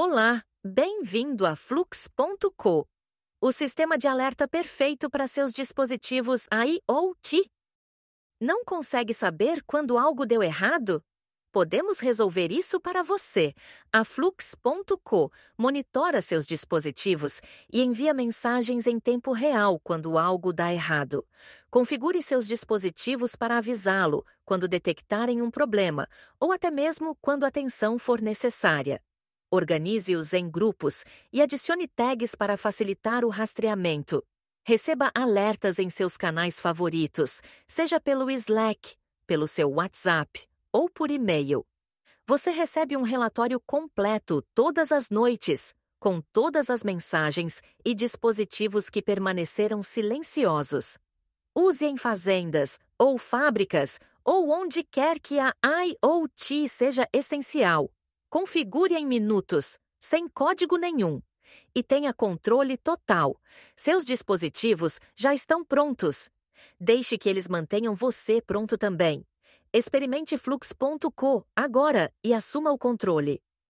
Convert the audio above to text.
Olá, bem-vindo a Flux.co, o sistema de alerta perfeito para seus dispositivos IoT. Não consegue saber quando algo deu errado? Podemos resolver isso para você. A Flux.co monitora seus dispositivos e envia mensagens em tempo real quando algo dá errado. Configure seus dispositivos para avisá-lo quando detectarem um problema ou até mesmo quando atenção for necessária. Organize-os em grupos e adicione tags para facilitar o rastreamento. Receba alertas em seus canais favoritos, seja pelo Slack, pelo seu WhatsApp ou por e-mail. Você recebe um relatório completo todas as noites, com todas as mensagens e dispositivos que permaneceram silenciosos. Use em fazendas ou fábricas ou onde quer que a IoT seja essencial. Configure em minutos, sem código nenhum. E tenha controle total. Seus dispositivos já estão prontos. Deixe que eles mantenham você pronto também. Experimente Flux.co agora e assuma o controle.